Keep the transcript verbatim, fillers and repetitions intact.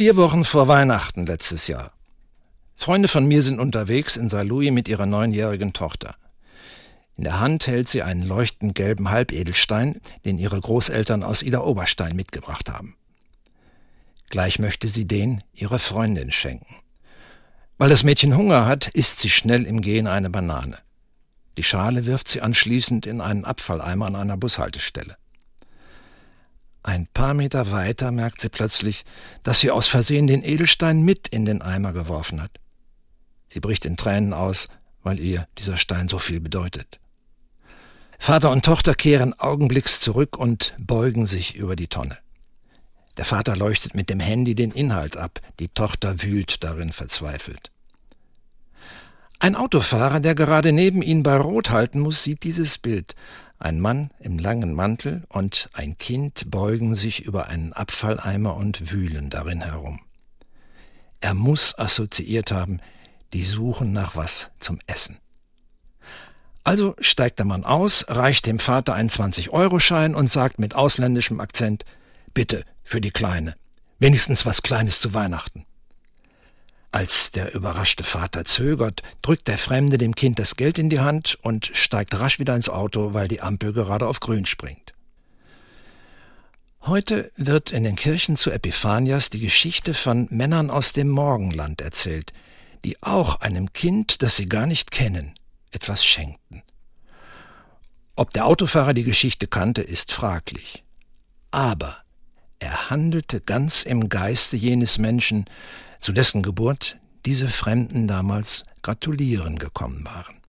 vier Wochen vor Weihnachten letztes Jahr. Freunde von mir sind unterwegs in Saarlouis mit ihrer neunjährigen Tochter. In der Hand hält sie einen leuchtend gelben Halbedelstein, den ihre Großeltern aus Idar-Oberstein mitgebracht haben. Gleich möchte sie den ihrer Freundin schenken. Weil das Mädchen Hunger hat, isst sie schnell im Gehen eine Banane. Die Schale wirft sie anschließend in einen Abfalleimer an einer Bushaltestelle. Ein paar Meter weiter merkt sie plötzlich, dass sie aus Versehen den Edelstein mit in den Eimer geworfen hat. Sie bricht in Tränen aus, weil ihr dieser Stein so viel bedeutet. Vater und Tochter kehren augenblicks zurück und beugen sich über die Tonne. Der Vater leuchtet mit dem Handy den Inhalt ab, die Tochter wühlt darin verzweifelt. Ein Autofahrer, der gerade neben ihnen bei Rot halten muss, sieht dieses Bild. Ein Mann im langen Mantel und ein Kind beugen sich über einen Abfalleimer und wühlen darin herum. Er muss assoziiert haben, die suchen nach was zum Essen. Also steigt der Mann aus, reicht dem Vater einen zwanzig-Euro-Schein und sagt mit ausländischem Akzent: »Bitte, für die Kleine. Wenigstens was Kleines zu Weihnachten.« Als der überraschte Vater zögert, drückt der Fremde dem Kind das Geld in die Hand und steigt rasch wieder ins Auto, weil die Ampel gerade auf grün springt. Heute wird in den Kirchen zu Epiphanias die Geschichte von Männern aus dem Morgenland erzählt, die auch einem Kind, das sie gar nicht kennen, etwas schenkten. Ob der Autofahrer die Geschichte kannte, ist fraglich. Aber er handelte ganz im Geiste jenes Menschen, zu dessen Geburt diese Fremden damals gratulieren gekommen waren.